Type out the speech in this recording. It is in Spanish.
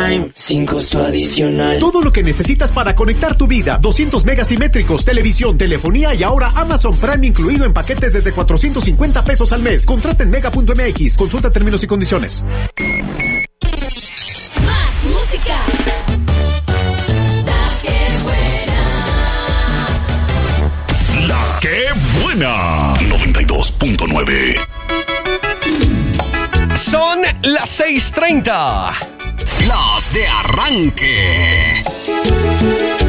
Prime sin costo adicional. Todo lo que necesitas para conectar tu vida. 200 megas simétricos, televisión, telefonía y ahora Amazon Prime incluido en paquetes desde 450 pesos al mes. Contrata en mega.mx. Consulta términos y condiciones. Más música. La que buena. 92.9. Son las 6:30. Las de arranque.